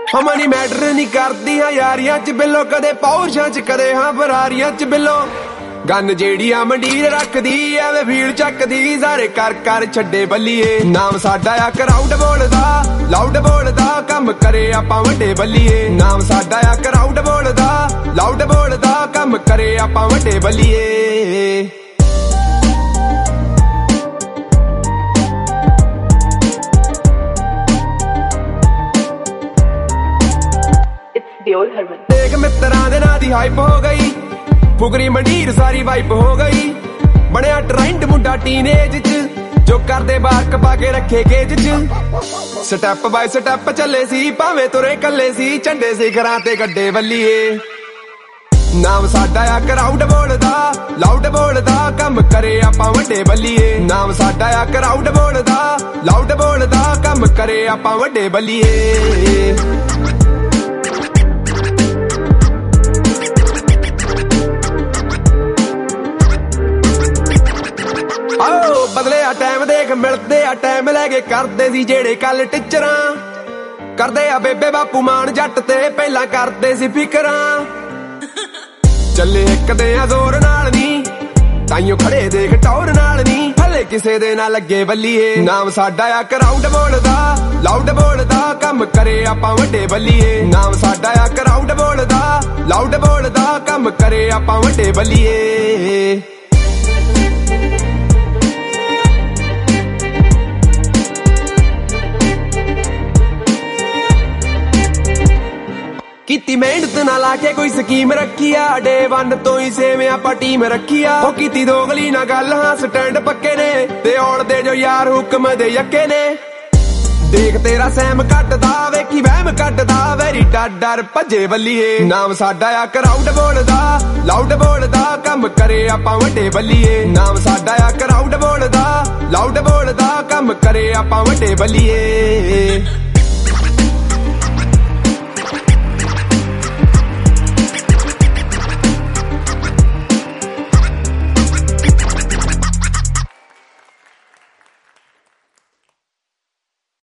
ਹਮਣੀ matter ਨਹੀਂ ਕਰਦੀਆਂ ਯਾਰੀਆਂ ਚ ਬਿੱਲੋ, ਕਦੇ ਪੌਰਸ਼ਾਂ ਚ ਕਦੇ ਹਾਂ ਫਰਾਰੀਆਂ ਚ ਬਿੱਲੋ। ਗੰਨ ਜਿਹੜੀ ਆ ਮੰਡੀਰ ਰੱਖਦੀ ਐਵੇਂ ਭੀੜ ਚੱਕਦੀ, ਸਾਰੇ ਕਰ ਕਰ ਛੱਡੇ ਬੱਲੀਏ। ਨਾਮ ਸਾਡਾ ਆ ਕਰਾਊਡ ਬੋਲਦਾ, ਲਾਊਡ ਬੋਲਦਾ, ਕੰਮ ਕਰੇ ਆਪਾਂ ਵੱਡੇ ਬੱਲੀਏ। ਨਾਮ ਸਾਡਾ ਆ ਕਰਾਊਡ ਬੋਲਦਾ, ਲਾਊਡ ਬੋਲਦਾ, ਕੰਮ ਕਰੇ ਆਪਾਂ ਵੱਡੇ ਬੱਲੀਏ। ਦੇਖ ਮਿੱਤਰਾਂ ਦੇ ਨਾਂ ਦੀ ਹਾਈਪ ਹੋ ਗਈ, ਫੁਕਰੀ ਮੰਡੀਰ ਸਾਰੀ ਵਾਈਪ ਹੋ ਗਈ। ਬਣਿਆ ਟ੍ਰੈਂਡ ਮੁੰਡਾ ਟੀਨੇਜ ਚ, ਜੋ ਕਰਦੇ ਬਾਰਕ ਪਾ ਕੇ ਰੱਖੇ ਕੇਜ ਚ। ਸਟੈਪ ਬਾਈ ਸਟੈਪ ਚੱਲੇ ਸੀ, ਭਾਵੇਂ ਤੁਰੇ ਕੱਲੇ ਸੀ, ਝੰਡੇ ਸਿਖਰਾਂ ਤੇ ਗੱਡੇ ਵੱਲੀਏ। ਨਾਮ ਸਾਡਾ ਆ ਕਰਾਊਡ ਬੋਲਦਾ, ਲਾਊਡ ਬੋਲਦਾ, ਕੰਮ ਕਰੇ ਆਪਾਂ ਵੱਡੇ ਬੱਲੀਏ। ਨਾਮ ਸਾਡਾ ਆ ਕਰਾਊਡ ਬੋਲਦਾ, ਲਾਊਡ ਬੋਲਦਾ, ਕੰਮ ਕਰੇ ਆਪਾਂ ਵੱਡੇ ਬੱਲੀਏ। ਆਓ ਬਦਲਿਆ ਟਾਈਮ ਦੇਖ, ਮਿਲਦੇ ਆ ਟਾਈਮ ਲੈ ਕੇ, ਕਰਦੇ ਸੀ ਜਿਹੜੇ ਕੱਲ ਟੀਚਰਾਂ, ਕਰਦੇ ਆ ਬੇਬੇ ਬਾਪੂ ਮਾਨ ਜੱਟ ਤੇ, ਪਹਿਲਾਂ ਕਰਦੇ ਸੀ ਫਿਕਰਾਂ। ਚੱਲੇ ਇੱਕ ਦੇ ਆ ਜ਼ੋਰ ਨਾਲ ਨੀ, ਤਾਈਓ ਖੜੇ ਦੇਖ ਟੌਰ ਨਾਲ ਨੀ, ਹਲੇ ਕਿਸੇ ਦੇ ਨਾ ਲੱਗੇ ਬੱਲੀਏ। ਨਾਮ ਸਾਡਾ ਆ ਕਰਾਊਡ ਬੋਲਦਾ, ਲਾਊਡ ਬੋਲਦਾ, ਕੰਮ ਕਰੇ ਆਪਾਂ ਵੱਡੇ ਬੱਲੀਏ। ਨਾਮ ਸਾਡਾ ਆ ਕਰਾਊਡ ਬੋਲਦਾ, ਲਾਊਡ ਬੋਲਦਾ, ਕੰਮ ਕਰੇ ਆਪਾਂ ਵੱਡੇ ਬੱਲੀਏ। ਕੀਤੀ ਮਿਹਨਤ ਨਾ ਲਾ ਕੇ ਕੋਈ ਸਕੀਮ ਰੱਖੀ ਆ, ਡੇ 1 ਤੋਂ ਹੀ ਸੇਵੇਂ ਆਪਾਂ ਟੀਮ ਰੱਖੀ ਆ। ਉਹ ਕੀਤੀ ਦੋਗਲੀ ਨਾ ਗੱਲ, ਹਾਂ ਸਟੈਂਡ ਪੱਕੇ ਨੇ, ਤੇ ਔਲਦੇ ਜੋ ਯਾਰ ਹੁਕਮ ਦੇ ਯੱਕੇ ਨੇ। ਦੇਖ ਤੇਰਾ ਸੈਮ ਕੱਟਦਾ, ਵੇਖੀ ਵਹਿਮ ਕੱਟਦਾ, ਵੈਰੀ ਡਰ ਭੱਜੇ ਬੱਲੀਏ। ਨਾਮ ਸਾਡਾ ਆ ਕਰਾਊਡ ਬੋਲਦਾ, ਲਾਊਡ ਬੋਲਦਾ, ਕੰਮ ਕਰੇ ਆਪਾਂ ਵੱਡੇ ਬੱਲੀਏ। ਨਾਮ ਸਾਡਾ ਆ ਕਰਾਊਡ ਬੋਲਦਾ, ਲਾਊਡ ਬੋਲਦਾ, ਕੰਮ ਕਰੇ ਆਪਾਂ ਵੱਡੇ ਬੱਲੀਏ।